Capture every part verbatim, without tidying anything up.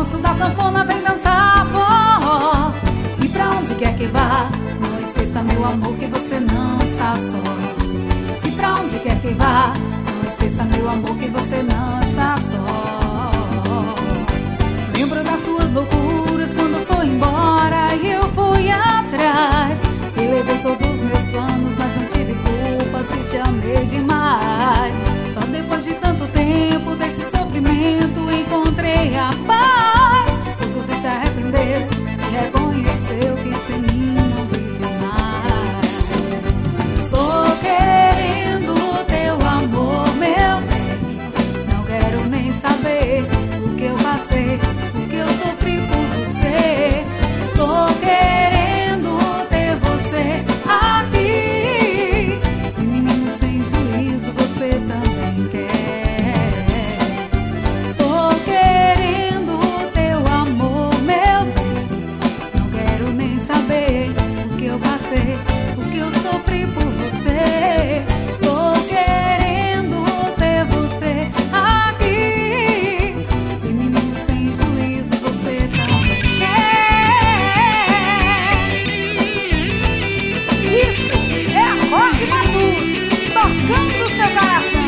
balanço da sanfona vem dançar forró. E pra onde quer que vá, não esqueça, meu amor, que você não está só. E pra onde quer que vá, não esqueça, meu amor, que você não está só. Lembro das suas loucuras quando foi embora e eu fui atrás. E levei todos os meus planos, mas não tive culpa se te amei demais. Só depois de tanto tempo desse sofrimento encontrei a paz. Pois você se arrependeu e reconheceu que sem mim não vive mais. Estou querendo teu amor, meu bem. Não quero nem saber o que eu passei, o que eu sofri por você. Estou querendo ter você aqui. E menino sem juízo, você também quer. Estou querendo teu amor, meu bem. Não quero nem saber o que eu passei, o que eu sofri por você. Estou querendo ter você aqui. E menino sem juízo, você também quer. Isso é acorde maduro, tocando seu coração.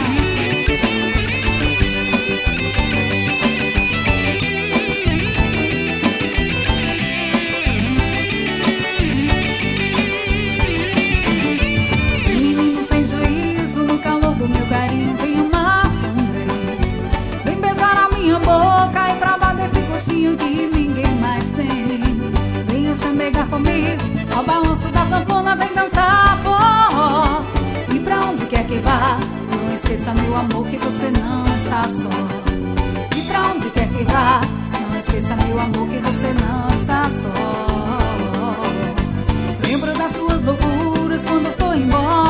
Menino sem juízo, no calor do meu carinho vem amar também. Vem beijar a minha boca e provar desse gostinho que ninguém mais tem. Venha chamegar comigo, ao balanço da sanfona vem dançar forró. E pra onde quer que vá, não esqueça, meu amor, que você não está só. E pra onde quer que vá, não esqueça, meu amor, que você não está só. Lembro das suas loucuras quando foi embora